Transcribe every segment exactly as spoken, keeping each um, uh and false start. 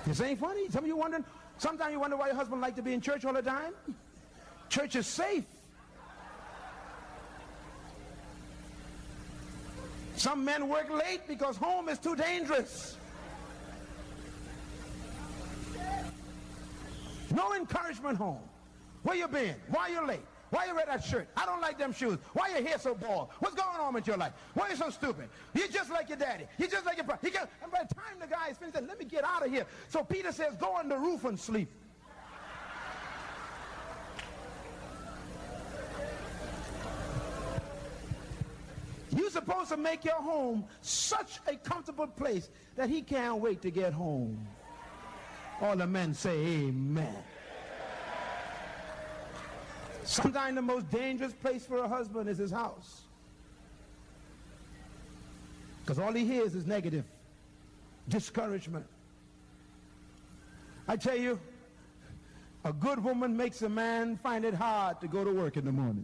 This ain't funny. Some of you wondering, sometimes you wonder why your husband like to be in church all the time. Church is safe. Some men work late because home is too dangerous. No encouragement home. Where you been? Why you late? Why you wear that shirt? I don't like them shoes. Why your hair so bald? What's going on with your life? Why you so stupid? You're just like your daddy. You're just like your brother. He and by the time the guy is finished, let me get out of here. So Peter says, go on the roof and sleep. You're supposed to make your home such a comfortable place that he can't wait to get home. All the men say amen. Sometimes the most dangerous place for a husband is his house. Because all he hears is negative, discouragement. I tell you, a good woman makes a man find it hard to go to work in the morning.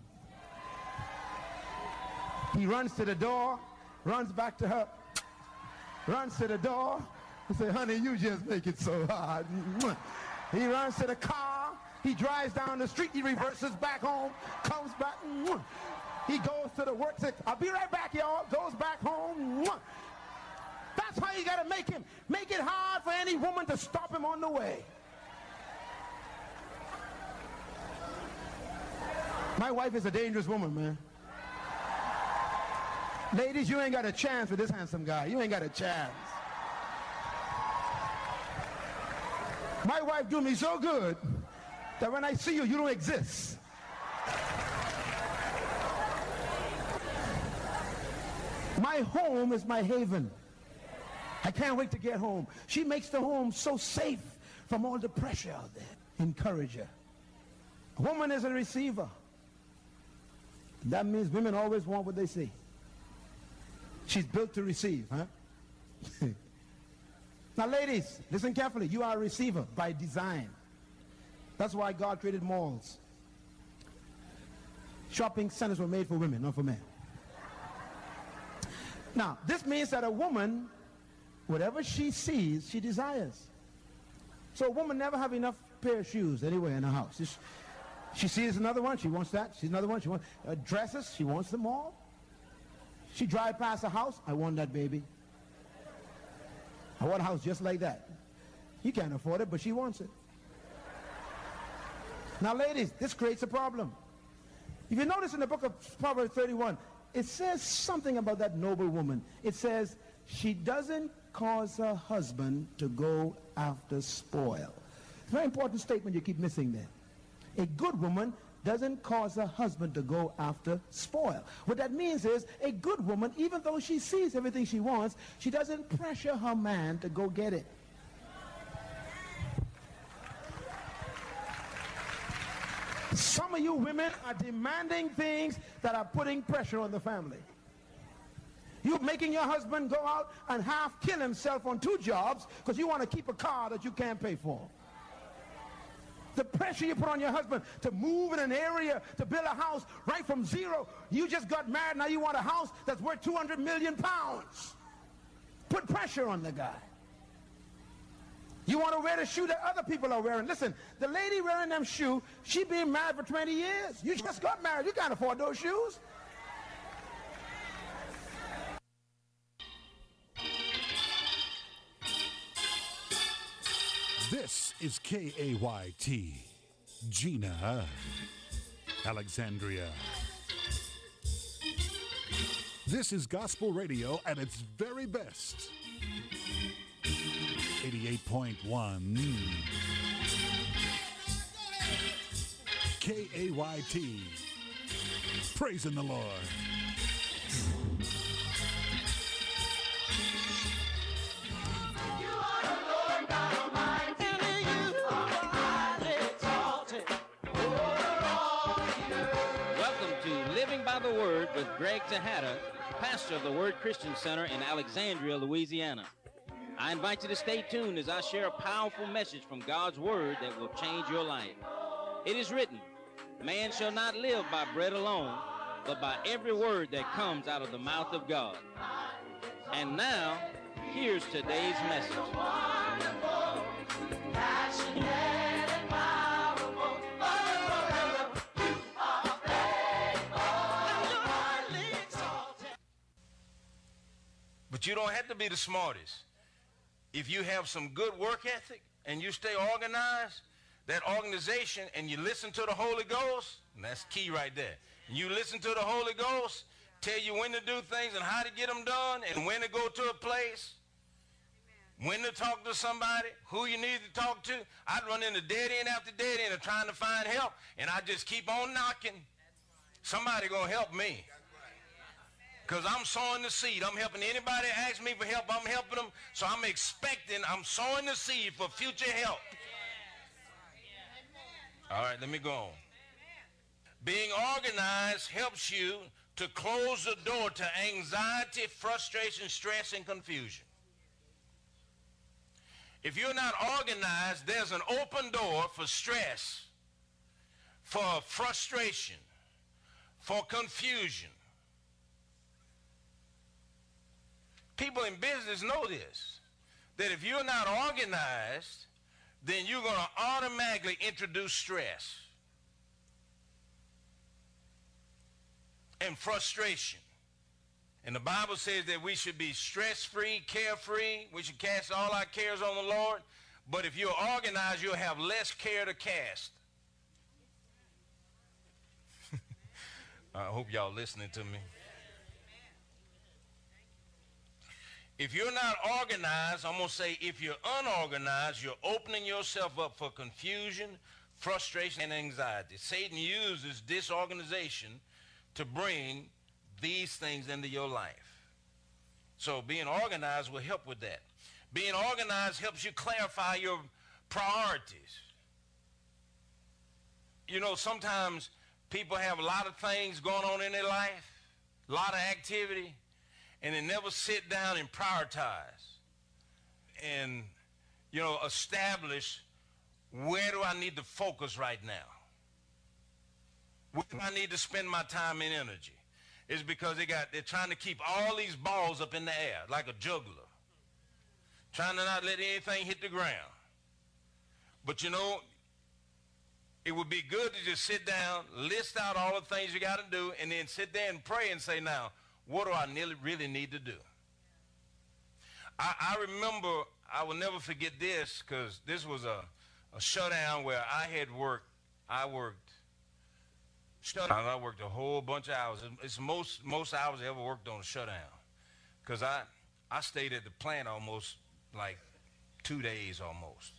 He runs to the door, runs back to her, runs to the door, and say, honey, you just make it so hard. He runs to the car, he drives down the street, he reverses back home, comes back, he goes to the work, says, I'll be right back, y'all, goes back home. That's how you got to make him, make it hard for any woman to stop him on the way. My wife is a dangerous woman, man. Ladies, you ain't got a chance with this handsome guy. You ain't got a chance. My wife do me so good that when I see you, you don't exist. My home is my haven. I can't wait to get home. She makes the home so safe from all the pressure out there. Encourage her. A woman is a receiver. That means women always want what they see. She's built to receive, huh? Now, ladies, listen carefully. You are a receiver by design. That's why God created malls. Shopping centers were made for women, not for men. Now, this means that a woman, whatever she sees, she desires. So a woman never have enough pair of shoes anywhere in her house. She, she sees another one, she wants that. She's another one, she wants uh, dresses, she wants them all. She drive past a house, I want that baby. I want a house just like that. You can't afford it, but she wants it. Now, ladies, this creates a problem. If you notice in the book of Proverbs thirty-one, it says something about that noble woman. It says, she doesn't cause her husband to go after spoil. It's a very important statement you keep missing there. A good woman doesn't cause her husband to go after spoil. What that means is a good woman, even though she sees everything she wants, she doesn't pressure her man to go get it. Some of you women are demanding things that are putting pressure on the family. You're making your husband go out and half kill himself on two jobs because you want to keep a car that you can't pay for. The pressure you put on your husband to move in an area, to build a house right from zero. You just got married, now you want a house that's worth two hundred million pounds. Put pressure on the guy. You want to wear the shoe that other people are wearing. Listen, the lady wearing them shoes, she been married for twenty years. You just got married, you can't afford those shoes. This is K A Y T, Gina, Alexandria. This is gospel radio at its very best. eighty-eight point one K A Y T, praising the Lord. By the Word with Greg Tejada, pastor of the Word Christian Center in Alexandria, Louisiana. I invite you to stay tuned as I share a powerful message from God's Word that will change your life. It is written, man shall not live by bread alone, but by every word that comes out of the mouth of God. And now, here's today's message. But you don't have to be the smartest. If you have some good work ethic and you stay organized, that organization, and you listen to the Holy Ghost, and that's key right there. You listen to the Holy Ghost, tell you when to do things and how to get them done, and when to go to a place, when to talk to somebody, who you need to talk to. I'd run into dead end after dead end of trying to find help, and I just keep on knocking. Somebody gonna help me, because I'm sowing the seed. I'm helping anybody that asks me for help. I'm helping them, so I'm expecting, I'm sowing the seed for future help. All right, let me go on. Being organized helps you to close the door to anxiety, frustration, stress, and confusion. If you're not organized, there's an open door for stress, for frustration, for confusion. People in business know this, that if you're not organized, then you're going to automatically introduce stress and frustration. And the Bible says that we should be stress-free, carefree. We should cast all our cares on the Lord. But if you're organized, you'll have less care to cast. I hope y'all listening to me. If you're not organized, I'm going to say if you're unorganized, you're opening yourself up for confusion, frustration, and anxiety. Satan uses disorganization to bring these things into your life. So being organized will help with that. Being organized helps you clarify your priorities. You know, sometimes people have a lot of things going on in their life, a lot of activity, and they never sit down and prioritize and, you know, establish where do I need to focus right now? Where do I need to spend my time and energy? It's because they got, they're trying to keep all these balls up in the air like a juggler, trying to not let anything hit the ground. But you know, it would be good to just sit down, list out all the things you got to do, and then sit there and pray and say, now, what do I really, really need to do? I, I remember, I will never forget this, because this was a, a shutdown where I had worked, I worked, shutdown, I worked a whole bunch of hours. It's most, most hours I ever worked on a shutdown, because I, I stayed at the plant almost like two days almost.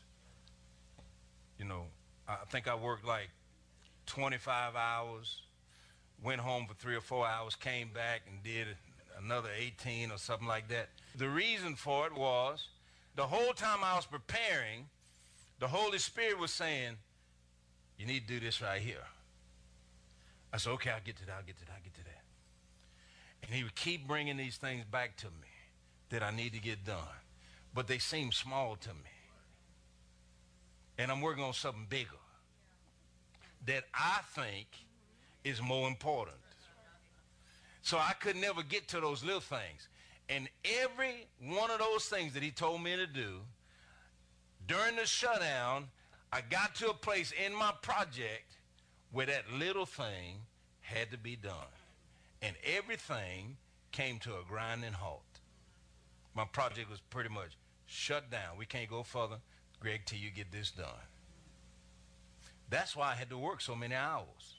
You know, I think I worked like twenty-five hours, went home for three or four hours, came back and did another eighteen or something like that. The reason for it was the whole time I was preparing, the Holy Spirit was saying, you need to do this right here. I said, okay, I'll get to that, I'll get to that, I'll get to that. And he would keep bringing these things back to me that I need to get done. But they seem small to me. And I'm working on something bigger that I think is more important. So I could never get to those little things. And every one of those things that he told me to do, during the shutdown, I got to a place in my project where that little thing had to be done. And everything came to a grinding halt. My project was pretty much shut down. We can't go further, Greg, till you get this done. That's why I had to work so many hours.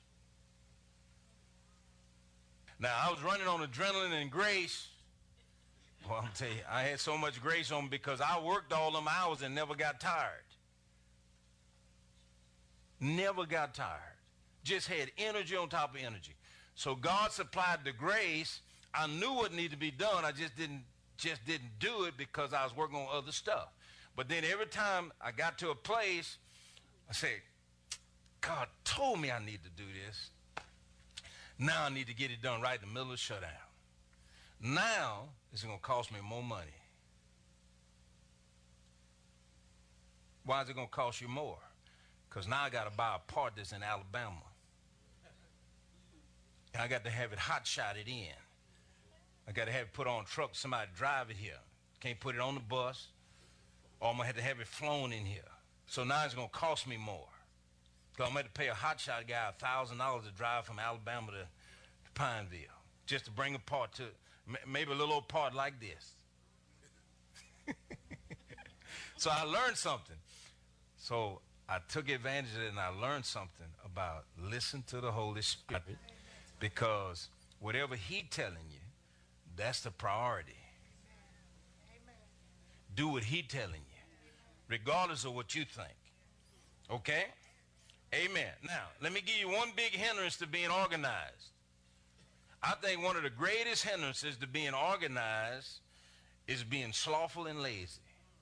Now, I was running on adrenaline and grace. Well, I'm telling you, I had so much grace on me because I worked all them hours and never got tired. Never got tired. Just had energy on top of energy. So God supplied the grace. I knew what needed to be done. I just didn't, just didn't do it because I was working on other stuff. But then every time I got to a place, I said, God told me I need to do this. Now I need to get it done right in the middle of the shutdown. Now it's going to cost me more money. Why is it going to cost you more? Because now I got to buy a part that's in Alabama. And I got to have it hot-shotted in. I got to have it put on a truck, somebody drive it here. Can't put it on the bus, or I'm going to have to have it flown in here. So now it's going to cost me more. Because I'm going to have to pay a hotshot guy one thousand dollars to drive from Alabama to, to Pineville, just to bring a part to, maybe a little old part like this. So I learned something. So I took advantage of it and I learned something about listen to the Holy Spirit, because whatever He's telling you, that's the priority. Do what He's telling you, regardless of what you think. Okay? Amen. Now, let me give you one big hindrance to being organized. I think one of the greatest hindrances to being organized is being slothful and lazy.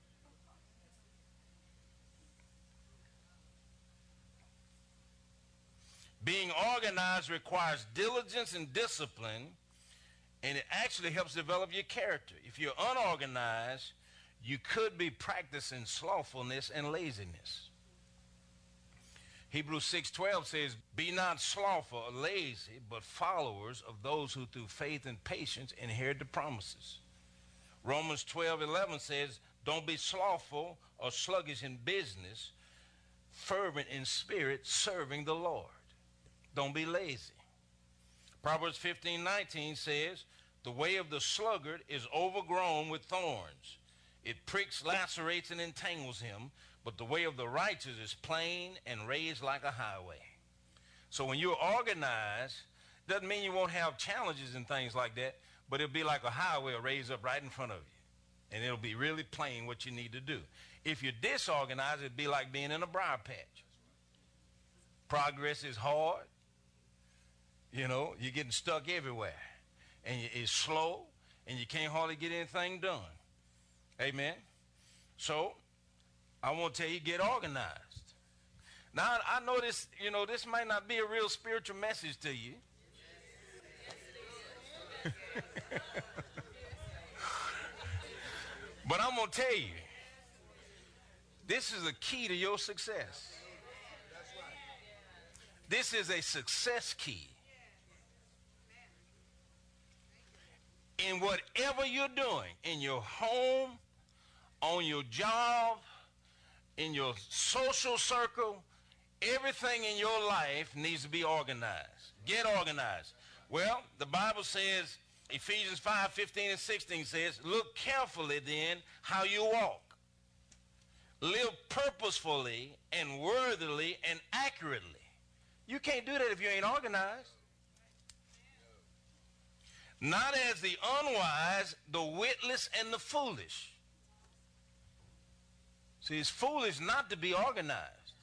Being organized requires diligence and discipline, and it actually helps develop your character. If you're unorganized, you could be practicing slothfulness and laziness. Hebrews six twelve says, be not slothful or lazy, but followers of those who through faith and patience inherit the promises. Romans twelve eleven says, don't be slothful or sluggish in business, fervent in spirit, serving the Lord. Don't be lazy. Proverbs fifteen nineteen says, the way of the sluggard is overgrown with thorns. It pricks, lacerates, and entangles him, but the way of the righteous is plain and raised like a highway. So when you're organized, doesn't mean you won't have challenges and things like that, but it'll be like a highway raised up right in front of you, and it'll be really plain what you need to do. If you're disorganized, it'd be like being in a briar patch. Progress is hard. You know, you're getting stuck everywhere, and it's slow, and you can't hardly get anything done. Amen. So I want to tell you, get organized. Now, I know this, you know, this might not be a real spiritual message to you. But I'm going to tell you, this is a key to your success. This is a success key. In whatever you're doing, in your home, on your job, in your social circle, everything in your life needs to be organized. Get organized. Well, the Bible says, Ephesians five fifteen and sixteen says, look carefully then how you walk. Live purposefully and worthily and accurately. You can't do that if you ain't organized. Not as the unwise, the witless, and the foolish. See, it's foolish not to be organized.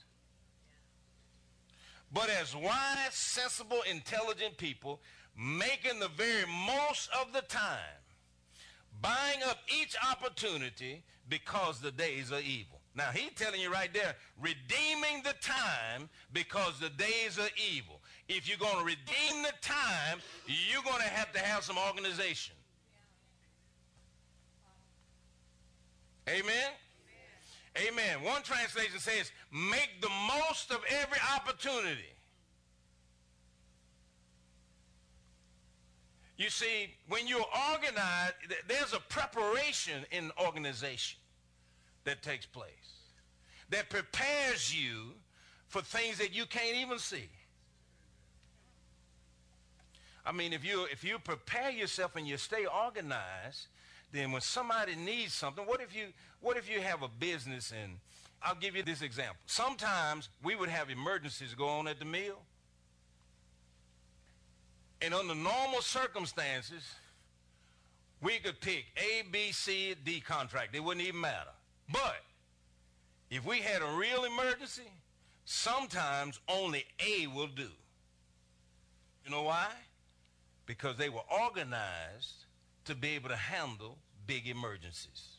But as wise, sensible, intelligent people, making the very most of the time, buying up each opportunity because the days are evil. Now, he's telling you right there, redeeming the time because the days are evil. If you're going to redeem the time, you're going to have to have some organization. Amen? Amen. One translation says, make the most of every opportunity. You see, when you're organized, there's a preparation in organization that takes place that prepares you for things that you can't even see. I mean, if you if you prepare yourself and you stay organized, then when somebody needs something, what if you what if you have a business, and I'll give you this example. Sometimes we would have emergencies go on at the mill, and under normal circumstances, we could pick A, B, C, D contract. It wouldn't even matter. But if we had a real emergency, sometimes only A will do. You know why? Because they were organized to be able to handle big emergencies.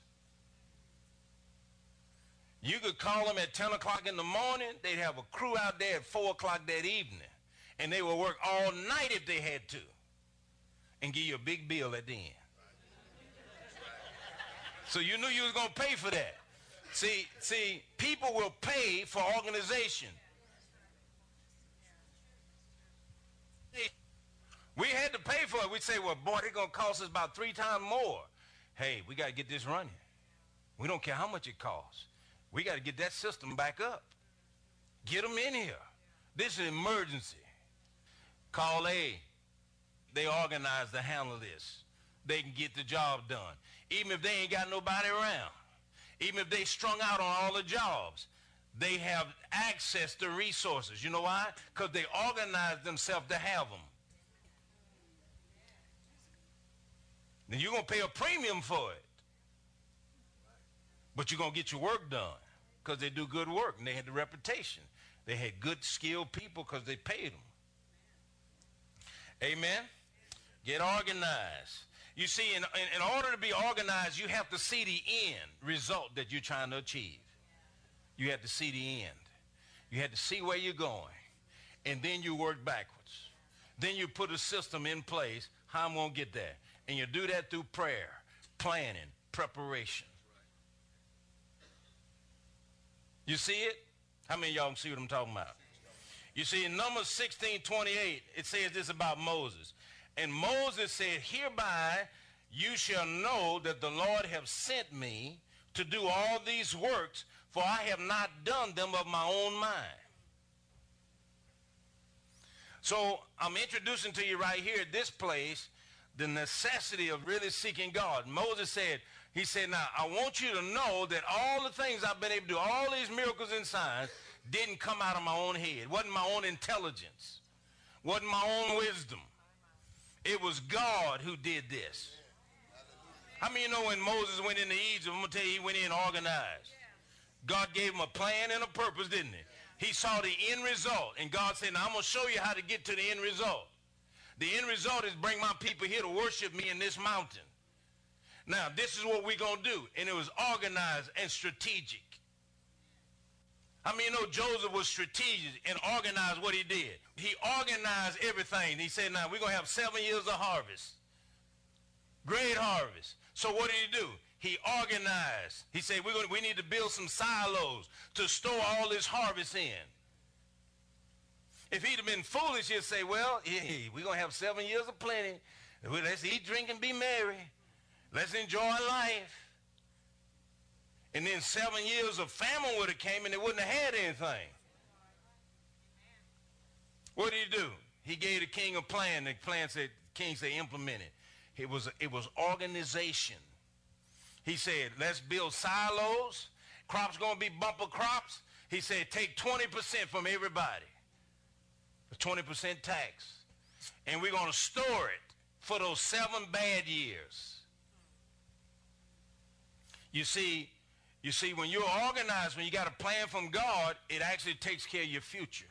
You could call them at ten o'clock in the morning. They'd have a crew out there at four o'clock that evening, and they would work all night if they had to and give you a big bill at the end. So you knew you was going to pay for that. See, see, people will pay for organization. We had to pay for it. We'd say, well, boy, they're going to cost us about three times more. Hey, we got to get this running. We don't care how much it costs. We got to get that system back up. Get them in here. This is an emergency. Call A. They organize to handle this. They can get the job done. Even if they ain't got nobody around. Even if they strung out on all the jobs, they have access to resources. You know why? Because they organize themselves to have them. Then you're going to pay a premium for it. But you're going to get your work done because they do good work and they had the reputation. They had good, skilled people because they paid them. Amen? Get organized. You see, in, in, in order to be organized, you have to see the end result that you're trying to achieve. You have to see the end. You have to see where you're going. And then you work backwards. Then you put a system in place, how I'm going to get there. And you do that through prayer, planning, preparation. You see it? How many of y'all can see what I'm talking about? You see, in Numbers sixteen twenty-eight, it says this about Moses. And Moses said, hereby you shall know that the Lord have sent me to do all these works, for I have not done them of my own mind. So I'm introducing to you right here at this place the necessity of really seeking God. Moses said, he said, now I want you to know that all the things I've been able to do, all these miracles and signs, didn't come out of my own head. Wasn't my own intelligence. Wasn't my own wisdom. It was God who did this. How many of you know when Moses went into Egypt, I'm going to tell you, he went in organized. God gave him a plan and a purpose, didn't he? He saw the end result. And God said, now I'm going to show you how to get to the end result. The end result is bring my people here to worship me in this mountain. Now, this is what we're going to do. And it was organized and strategic. I mean, you know, Joseph was strategic and organized what he did. He organized everything. He said, now, we're going to have seven years of harvest. Great harvest. So what did he do? He organized. He said, we're going to, we need to build some silos to store all this harvest in. If he'd have been foolish, he'd say, well, hey, we're going to have seven years of plenty. Let's eat, drink, and be merry. Let's enjoy life. And then seven years of famine would have came and they wouldn't have had anything. What did he do? He gave the king a plan. The plan said, the king said, implement it. It was, it was organization. He said, let's build silos. Crops going to be bumper crops. He said, take twenty percent from everybody. A twenty percent tax. And we're going to store it for those seven bad years. You see, you see, when you're organized, when you got a plan from God, it actually takes care of your future.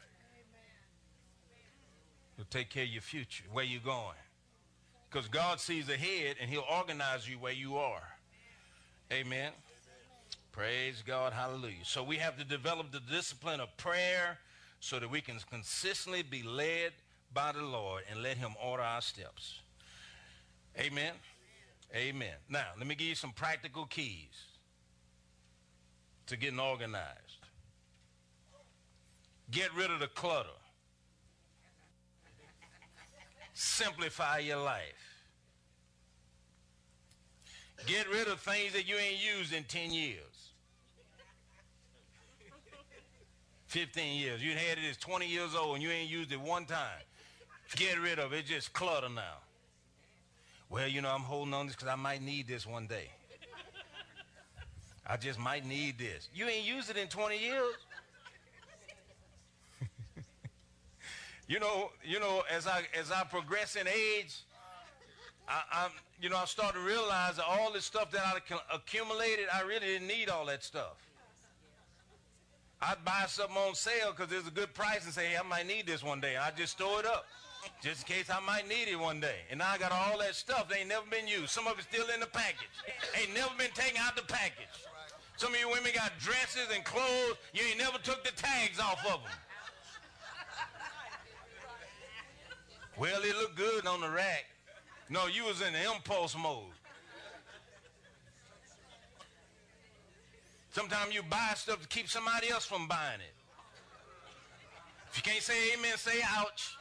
It'll take care of your future, where you're going. Because God sees ahead, and he'll organize you where you are. Amen. Amen. Praise God. Hallelujah. So we have to develop the discipline of prayer so that we can consistently be led by the Lord and let him order our steps. Amen. Amen. Now, let me give you some practical keys to getting organized. Get rid of the clutter. Simplify your life. Get rid of things that you ain't used in ten years. fifteen years. You had it as twenty years old and you ain't used it one time. Get rid of it. It's just clutter now. Well, you know, I'm holding on to this because I might need this one day. I just might need this. You ain't used it in twenty years. You know, you know, as I as I progress in age, I, I'm, you know, I started to realize that all this stuff that I accumulated, I really didn't need all that stuff. I'd buy something on sale because there's a good price and say, hey, I might need this one day. I just store it up just in case I might need it one day. And now I got all that stuff that ain't never been used. Some of it's still in the package. Ain't never been taken out the package. Some of you women got dresses and clothes. You ain't never took the tags off of them. Well, it looked good on the rack. No, you was in impulse mode. Sometimes you buy stuff to keep somebody else from buying it. If you can't say amen, say ouch.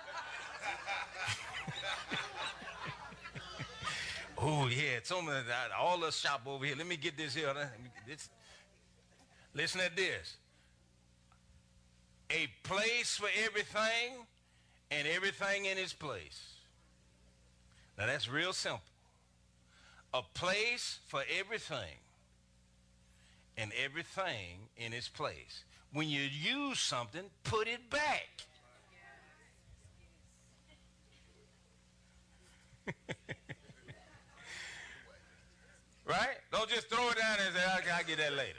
Oh, yeah, it's on the, all the shop over here. Let me get this here. This, listen to this. A place for everything and everything in its place. Now, that's real simple. A place for everything and everything in its place. When you use something, put it back. Right? Don't just throw it down and say, I'll, I'll get that later.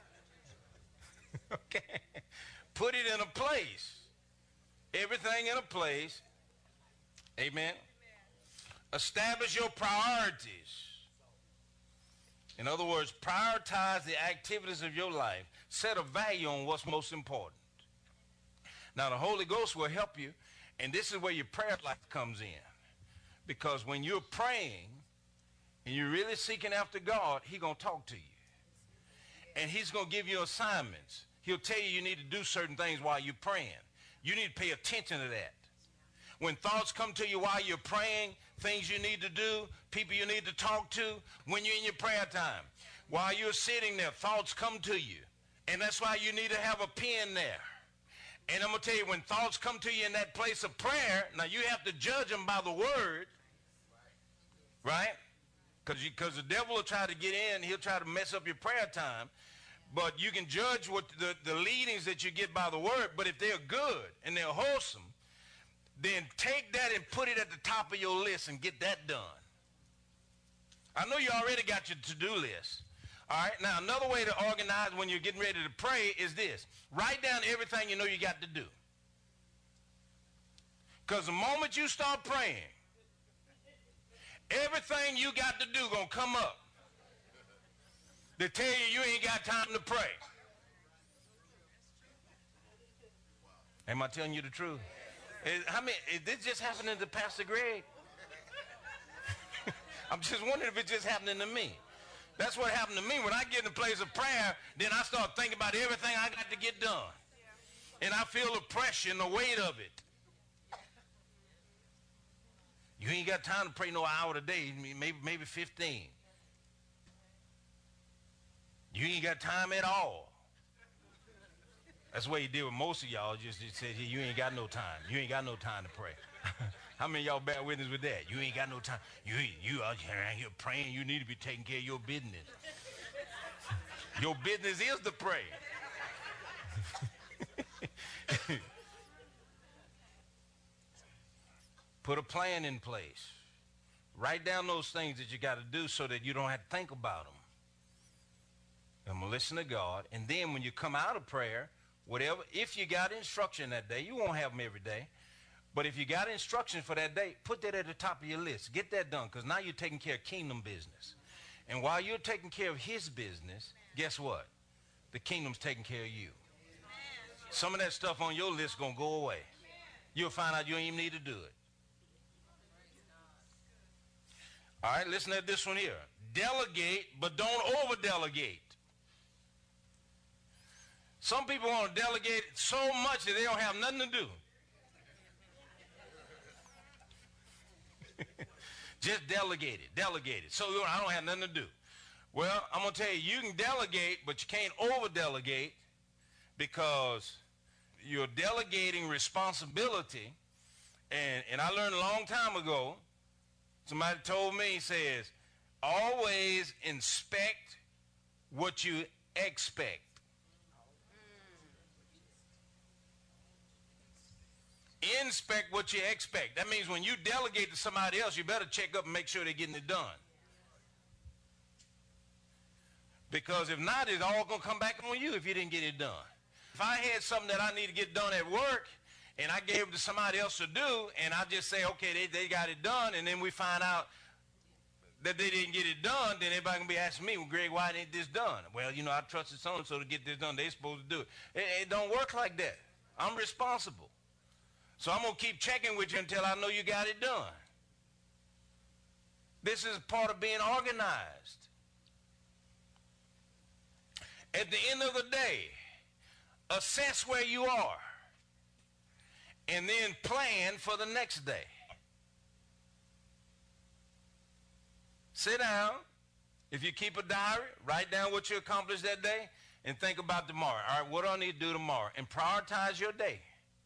Okay? Put it in a place. Everything in a place. Amen? Establish your priorities. In other words, prioritize the activities of your life. Set a value on what's most important. Now, the Holy Ghost will help you, and this is where your prayer life comes in. Because when you're praying and you're really seeking after God, he's going to talk to you. And he's going to give you assignments. He'll tell you you need to do certain things while you're praying. You need to pay attention to that. When thoughts come to you while you're praying, things you need to do, people you need to talk to, when you're in your prayer time, while you're sitting there, thoughts come to you. And that's why you need to have a pen there. And I'm going to tell you, when thoughts come to you in that place of prayer, now you have to judge them by the word, right? Because because the devil will try to get in, he'll try to mess up your prayer time. But you can judge what the, the leadings that you get by the word. But if they're good and they're wholesome, then take that and put it at the top of your list and get that done. I know you already got your to-do list. All right, now another way to organize when you're getting ready to pray is this. Write down everything you know you got to do. Because the moment you start praying, everything you got to do going to come up. They tell you you ain't got time to pray. Am I telling you the truth? Is, I mean, is this just happening to Pastor Greg? I'm just wondering if it's just happening to me. That's what happened to me. When I get in a place of prayer, then I start thinking about everything I got to get done. And I feel the pressure and the weight of it. You ain't got time to pray no hour a day, maybe, maybe fifteen. You ain't got time at all. That's what you did with most of y'all. Just, just said, you ain't got no time. You ain't got no time to pray. How many of y'all bear witness with that? You ain't got no time. You, you out here praying. You need to be taking care of your business. Your business is to pray. Put a plan in place. Write down those things that you got to do so that you don't have to think about them. I'm going to listen to God. And then when you come out of prayer, whatever, if you got instruction that day, you won't have them every day. But if you got instruction for that day, put that at the top of your list. Get that done, because now you're taking care of kingdom business. And while you're taking care of his business, guess what? The kingdom's taking care of you. Some of that stuff on your list is going to go away. You'll find out you don't even need to do it. All right, listen to this one here. Delegate, but don't over-delegate. Some people want to delegate so much that they don't have nothing to do. Just delegate it, delegate it. So I don't have nothing to do. Well, I'm going to tell you, you can delegate, but you can't over-delegate, because you're delegating responsibility. And, and I learned a long time ago, somebody told me, he says, always inspect what you expect. Inspect what you expect. That means when you delegate to somebody else, you better check up and make sure they're getting it done. Because if not, it's all going to come back on you if you didn't get it done. If I had something that I need to get done at work, and I gave it to somebody else to do, and I just say, okay, they, they got it done, and then we find out that they didn't get it done, then everybody going to be asking me, well, Greg, why didn't this done? Well, you know, I trusted so-and-so to get this done. They're supposed to do it. It, it don't work like that. I'm responsible. So I'm going to keep checking with you until I know you got it done. This is part of being organized. At the end of the day, assess where you are and then plan for the next day. Sit down. If you keep a diary, write down what you accomplished that day and think about tomorrow. All right, what do I need to do tomorrow? And prioritize your day.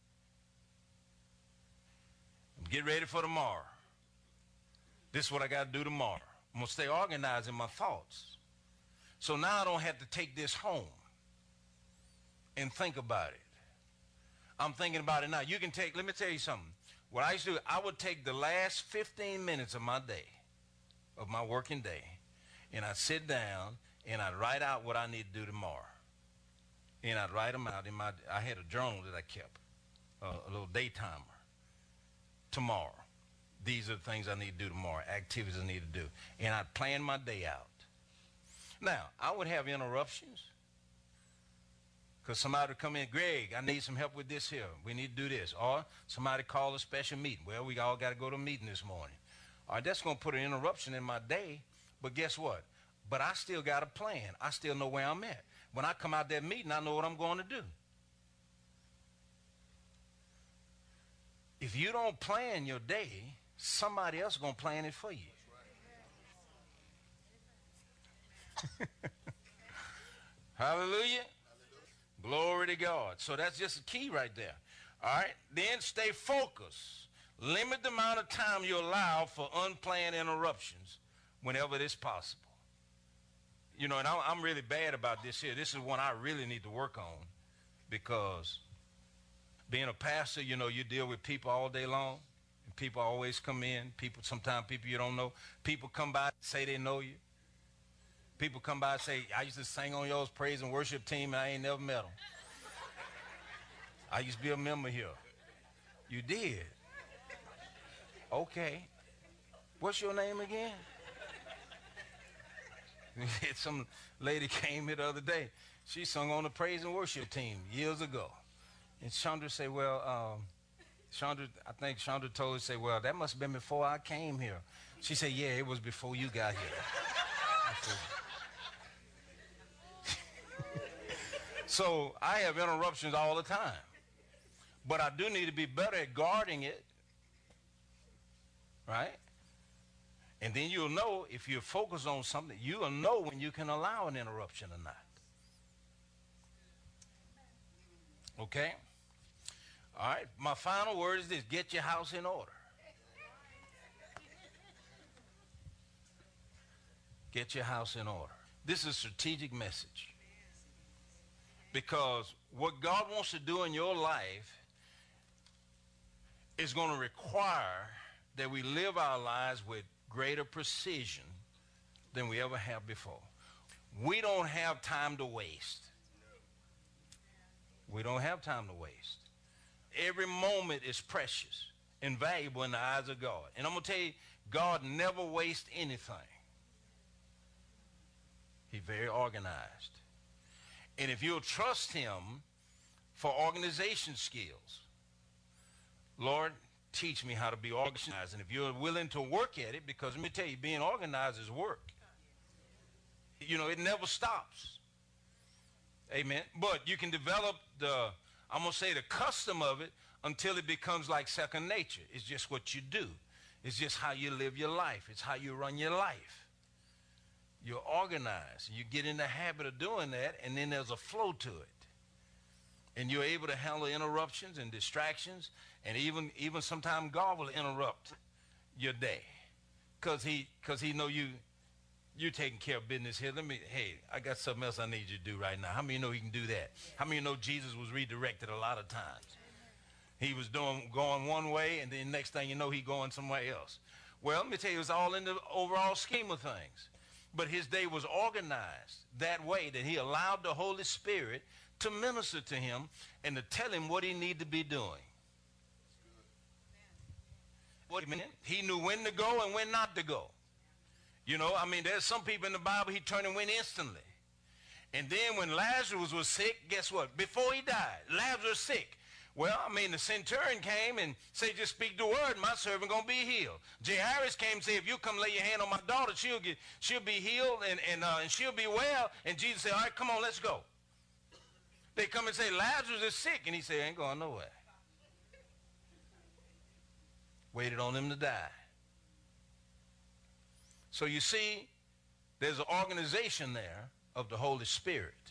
Get ready for tomorrow. This is what I got to do tomorrow. I'm going to stay organized in my thoughts. So now I don't have to take this home and think about it. I'm thinking about it now. You can take, let me tell you something. What I used to do, I would take the last fifteen minutes of my day, of my working day, and I'd sit down and I'd write out what I need to do tomorrow. And I'd write them out in my, I had a journal that I kept, uh, a little day timer. Tomorrow, these are the things I need to do tomorrow, activities I need to do. And I'd plan my day out. Now, I would have interruptions because somebody would come in, Greg, I need some help with this here. We need to do this. Or somebody call a special meeting. Well, we all got to go to a meeting this morning. All right, that's going to put an interruption in my day. But guess what? But I still got a plan. I still know where I'm at. When I come out that meeting, I know what I'm going to do. If you don't plan your day, somebody else is going to plan it for you. Hallelujah. Glory to God. So that's just a key right there. All right. Then stay focused. Limit the amount of time you allow for unplanned interruptions whenever it's possible. You know, and I'm, I'm really bad about this here. This is one I really need to work on because being a pastor, you know, you deal with people all day long. And people always come in. People, sometimes people you don't know. People come by and say they know you. People come by and say, I used to sing on y'all's praise and worship team and I ain't never met them. I used to be a member here. You did? Okay. What's your name again? Some lady came here the other day. She sung on the praise and worship team years ago. And Chandra said, well, um, Chandra, I think Chandra told her, say, well, that must have been before I came here. She said, yeah, it was before you got here. So I have interruptions all the time. But I do need to be better at guarding it. Right? And then you'll know if you're focused on something, you'll know when you can allow an interruption or not. Okay? All right. My final word is this. Get your house in order. Get your house in order. This is a strategic message. Because what God wants to do in your life is going to require that we live our lives with greater precision than we ever have before. We don't have time to waste. We don't have time to waste. Every moment is precious and valuable in the eyes of God. And I'm going to tell you, God never wastes anything. He's very organized. And if you'll trust him for organization skills, Lord, teach me how to be organized. And if you're willing to work at it, because let me tell you, being organized is work. You know, it never stops. Amen. But you can develop the, I'm going to say the custom of it until it becomes like second nature. It's just what you do. It's just how you live your life. It's how you run your life. You're organized. You get in the habit of doing that, and then there's a flow to it. And you're able to handle interruptions and distractions, and even even sometimes God will interrupt your day because he because he know you you're taking care of business here. Let me, hey, I got something else I need you to do right now. How many of you know he can do that? How many of you know Jesus was redirected a lot of times? He was doing going one way, and then next thing you know, he going somewhere else. Well, let me tell you, it's all in the overall scheme of things. But his day was organized that way that he allowed the Holy Spirit to minister to him and to tell him what he needed to be doing. What he meant, he knew when to go and when not to go. You know, I mean, there's some people in the Bible, he turned and went instantly. And then when Lazarus was sick, guess what? Before he died, Lazarus was sick. Well, I mean, the centurion came and said, just speak the word, my servant going to be healed. Jairus came and said, if you come lay your hand on my daughter, she'll get, she'll be healed and, and, uh, and she'll be well. And Jesus said, all right, come on, let's go. They come and say, Lazarus is sick. And he said, ain't going nowhere. Waited on him to die. So you see, there's an organization there of the Holy Spirit.